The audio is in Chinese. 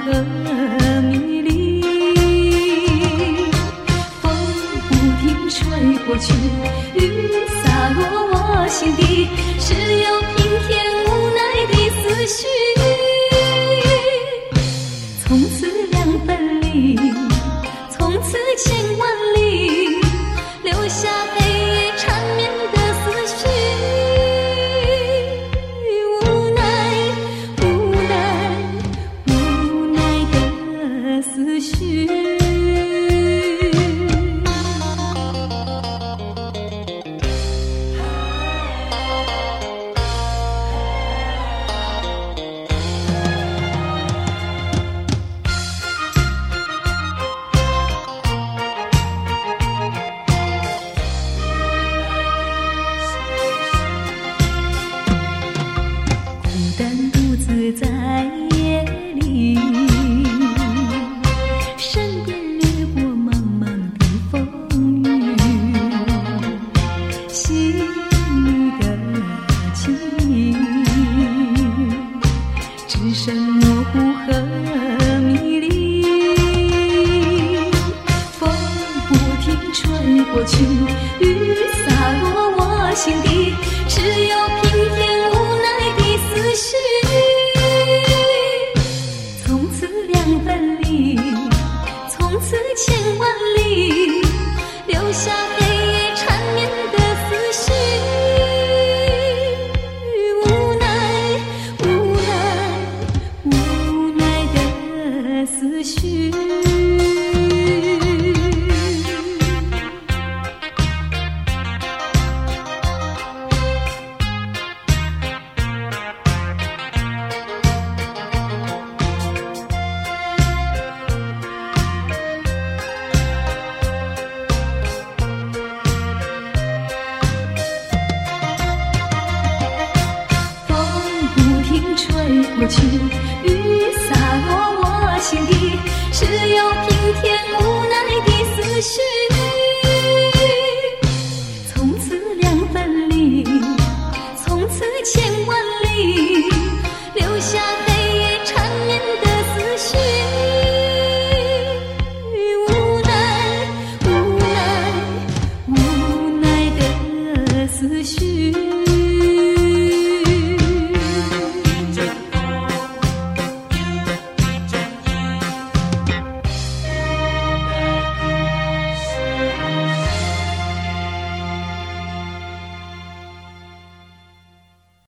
和迷离。风不停吹过去，雨洒落我心底，只有平添无奈的思绪。从此两分离，从此千万里，留下黑夜缠绵的思绪。无奈无奈无奈的思绪。在夜里，身边掠过茫茫的风雨，心里的情只剩模糊和迷离。风不停吹过去，雨洒落我心底，只有平添无奈的思绪。两分离，从此千万里，留下黑夜缠绵的思绪。无奈无奈无奈的思绪。吹过去，雨洒落我心底，只有平添无奈的思绪。